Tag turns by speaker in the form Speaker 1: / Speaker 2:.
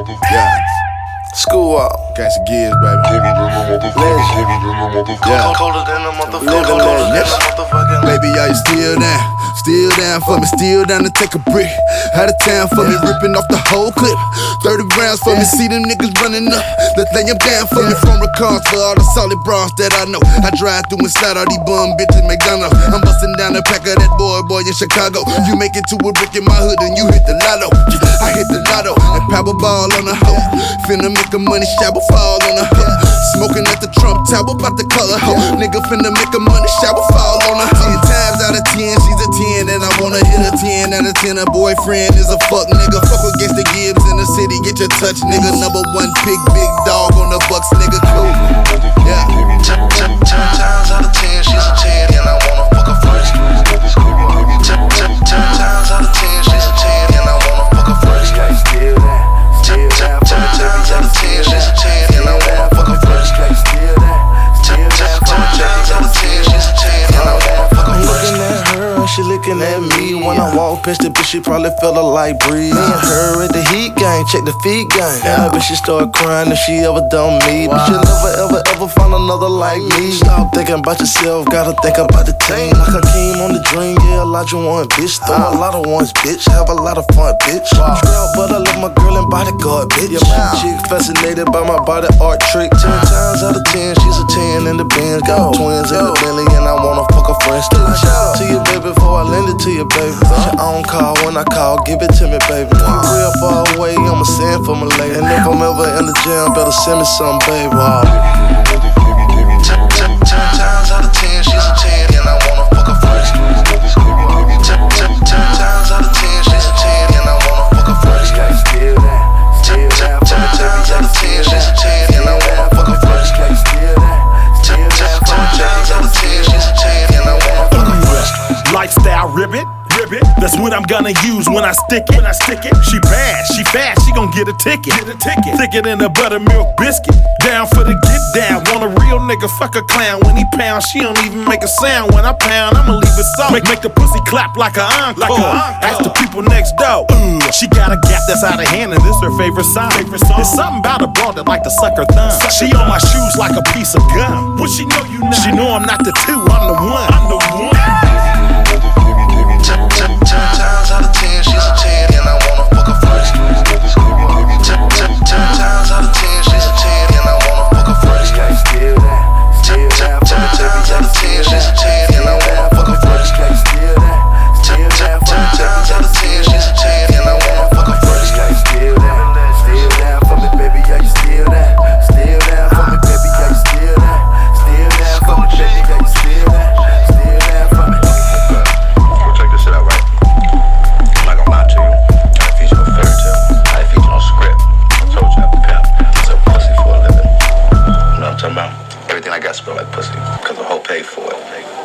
Speaker 1: Yeah. School up. Got some gears, baby. Baby, are you still down? Still down for me, still down to take a brick. Out of town for me, ripping off the whole clip. 30 rounds for me, see them niggas running up. Let's lay them down for me. From the cars for all the solid bras that I know. I drive through and slide all these bum bitches McDonald's. I'm busting down the pack of that boy in Chicago. You make it to a brick in my hood and you hit the lotto. I hit the lotto and Powerball on the hoe. Finna make a money shower fall on the hoe. Smoking at the Trump Tower, about the color hoe. Nigga finna make a money shower fall on her. 10 times out of 10, she's a 10, and I wanna hit a 10 out of 10. Her boyfriend is a fuck nigga. Fuck against the Gibbs in the city, get your touch, nigga. Number one pick, big dog on the Bucks, nigga. Cool. Yeah.
Speaker 2: 10 times out of 10, she's a 10, and I wanna fuck her first. 10 times out of 10, she's a 10, and I wanna fuck her first. 10 times out of 10, she's a 10, and I wanna fuck her first. 10 times out of 10, she's a 10, and I wanna fuck her first.
Speaker 3: Looking at her, she looking at me. When I walk past the bitch, she probably feel a light breeze. Me and her at the heat game, check the feet game. Yeah, bitch, she start crying if she ever done me. But you never ever find another like me. Stop thinking about yourself, gotta think about the team. Like I came on the dream, yeah, Elijah one, bitch. Throw a lot of ones, bitch. Have a lot of fun, bitch. Trap, but I love my girl and bodyguard, bitch. Chick fascinated by my body art trick. 10 times out of 10, she's a 10 in the Benz. Got twins in the Bentley, and I wanna fuck her friends. Still I shout to you, baby, before I lend it to you, baby. Your own call when I call, give it to me, baby. Real far away, I'ma send for my lady. And if I'm ever in the jam, better send me some, baby.
Speaker 2: 10 times out of 10, she's a 10, and I wanna fuck her first. 10 times out of 10, she's a 10, and I wanna fuck her first. 10 times out of 10, she's a 10, and I wanna fuck her first. 10 times out of 10, she's a 10, and I wanna fuck her first.
Speaker 4: Lifestyle ribbit. That's what I'm gonna use when I stick it. She bad, she fast, she gon' get a ticket. Thicker than a buttermilk biscuit. Down for the get down. Want a real nigga, fuck a clown. When he pound, she don't even make a sound. When I pound, I'ma leave it soft. Make the pussy clap like an encore. Ask the people next door. She got a gap that's out of hand, and this her favorite song. There's something about a broad that like to suck her thumb. She on my shoes like a piece of gum. What she know you not? She know I'm not the two, I'm the one.
Speaker 2: 10 times out of 10, she's a 10, and I wanna fuck her first. 10 times out of 10, she's a 10, and I wanna fuck her first. 10 times out of 10, she's a 10, and I wanna fuck her first. 10 times out of 10, she's a 10, and I wanna fuck her first.
Speaker 3: Still down for me, baby, are you still down? Still down for me, baby, are you still down? Still down for me, baby, are you still down? Still down for me.
Speaker 5: We'll check this shit out, right? I'm not gonna lie to you. I feature a fairy tale. I feature no script. I told you I'm the pimp. I sell pussy for a living. You know what I'm talking about? Everything I got smell like pussy, cause the hoe paid for it.